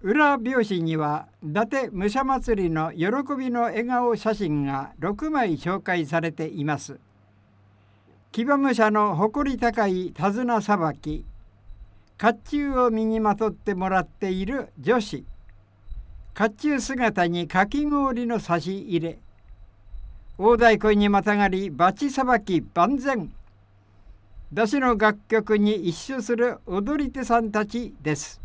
裏表紙には伊達武者祭りの喜びの笑顔写真が6枚紹介されています。騎馬武者の誇り高い手綱さばき、甲冑を身にまとってもらっている女子、甲冑姿にかき氷の差し入れ、大太鼓にまたがりバチさばき万全、出汁の楽曲に一緒する踊り手さんたちです。